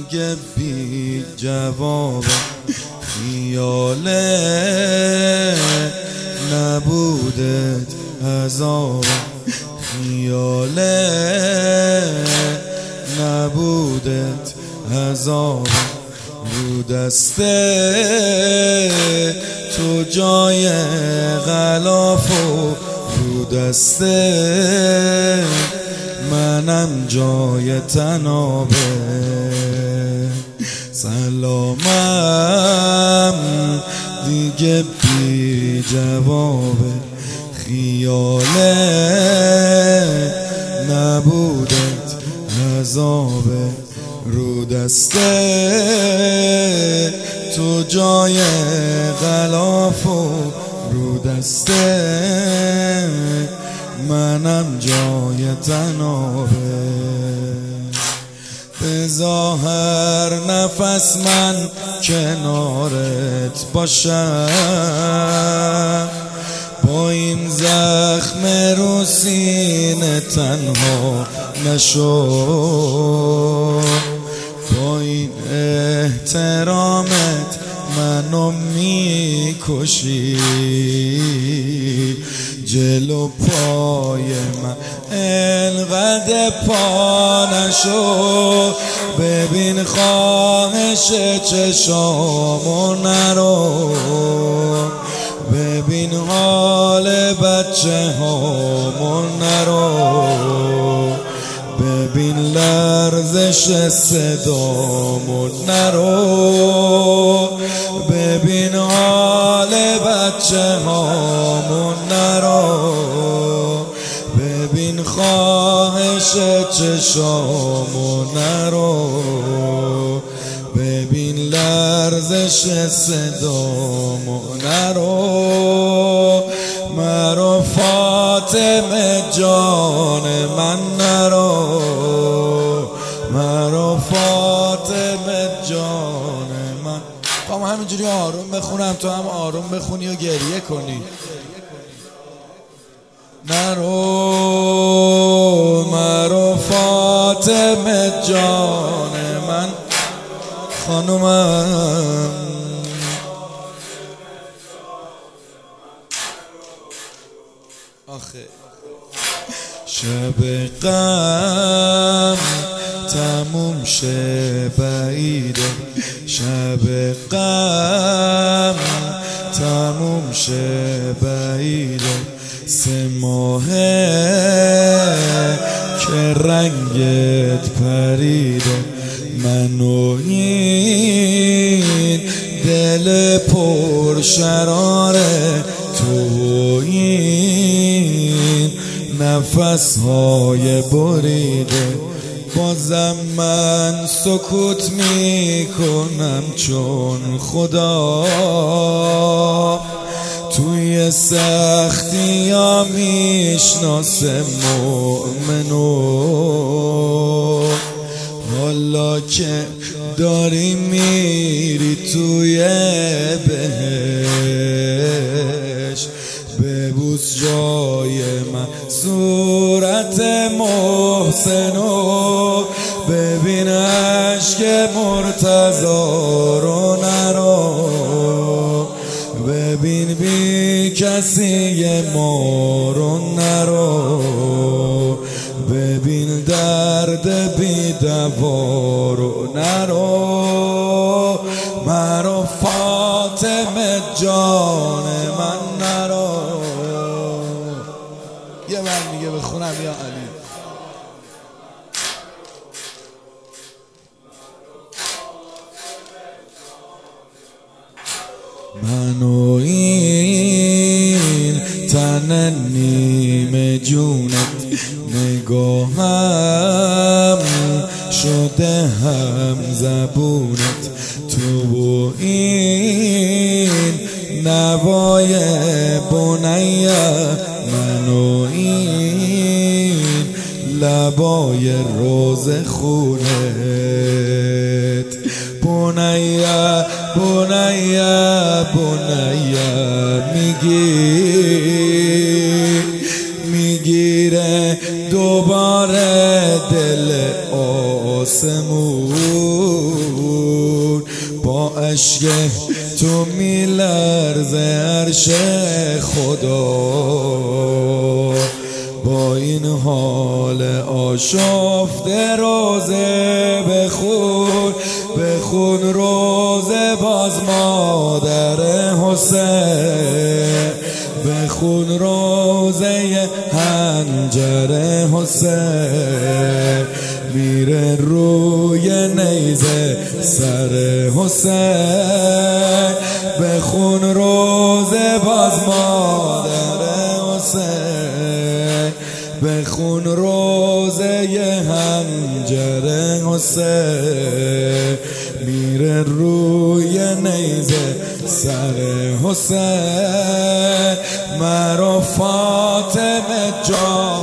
دیگه بی جواب خیاله نبودت عذاب خیاله نبودت عذاب رو دست تو جای غلاف و رو دست منم جای تنابه سلامم دیگه بی جوابه خیاله نبودت عذابه رو دست تو جای غلاف و رو دست منم جای تنابه به ظاهر نفس من کنارت باشم با این زخم رو سینه تنها نشو با این احترامت منو میکشی جلو پای من انقدر پا نشو ببین خواهش چشامو نرو ببین حال بچه هامو نرو ببین لرزش صدامو نرو ببین حال بچه هامو نرو ببین خواهش چشامو نرو ببین لرزش صدامو نرو مرو فاطمه جان من نرو مرو فاطمه جان من ما همینجوری آروم بخونم تو هم آروم بخونی و گریه کنی نرو مرو فاطمه جان من خانومم آخه شب غم تموم شه بعیده شب غم تموم شه بعیده 3 ماهه که رنگت پریده منو این دل پر شراره تو این نفس های بریده بازم من سکوت میکنم چون خدا توی سختی ها میشناسه مؤمنو حالا که داری میری توی بهشت ببوس جای من صورت محسنو ببین عشق مرتضی رو نرو ببین بی کسی ما رو نرو ببین درد بی دوا رو نرو مرو فاطمه جان من نرو یه بار میگه بخونم یا علی منو این تن نیمه جونت نگاهم شده هم زبونت تو و این نوای بنیه منو این لبای روز خونت بنیه بنیه بنیه میگیره دوباره دل آسمون اشک تو میلرزه عرش خدا. با این حال آشفته روزه بخون روزه باز مادر حسین، بخون روزه هنجر حسین، میره روی نیزه سر حسین، بخون روزه باز مادر حسین، بخون روزه هنجر حسین، میره روی نیزه سر حسین. مرا فاطمه جان